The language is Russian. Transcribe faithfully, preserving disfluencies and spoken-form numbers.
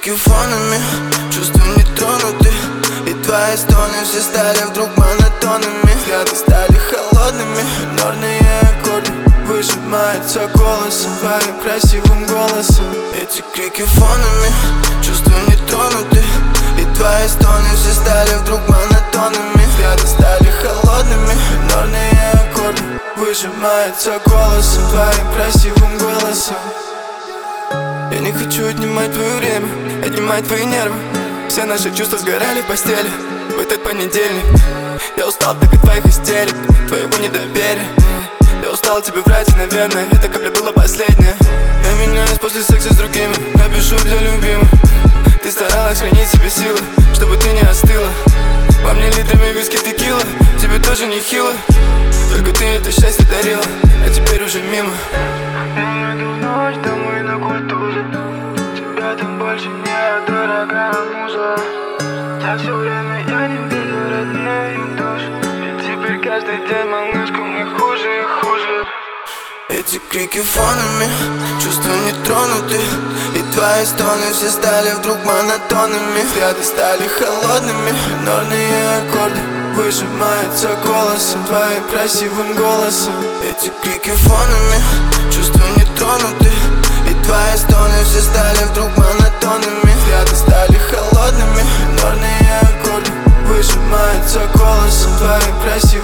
крики фонами, чувства не тронуты. И твои стоны все стали вдруг монотонными. Взгляды стали холодными, минорные аккорды выжимаются голосом, твоим красивым голосом. Эти крики фонами, чувства не тронуты. И твои стоны все стали вдруг монотонными. Взгляды стали холодными, минорные аккорды выжимаются голосом, твоим красивым голосом. Я не хочу отнимать твое время, отнимать твои нервы. Все наши чувства сгорали в постели в этот понедельник. Я устал так от твоих истерик, твоего недоверия. Я устал тебе врать, и, наверное, эта капля была последняя. Я меняюсь после секса с другими, напишу для любимых. Ты старалась хранить себе силы, чтобы ты не остыла. Во мне литрами виски текила, тебе тоже не хило. Только ты это счастье дарила, а теперь уже мимо. Я иду в ночь домой на культуре. Тебя там больше нет, дорогая муза. За все время я не видел родную душу. И теперь каждый день, малышка, мы хуже и хуже. Эти крики фонами, чувства не тронуты. И твои стоны все стали вдруг монотонными. Взгляды стали холодными, минорные аккорды выжимаются голосом, твоим красивым голосом. Эти крики фонами, чувства не тронуты. И твои стоны все стали вдруг монотонными. Взгляды стали холодными, минорные аккорды выжимаются голосом, твоим красивым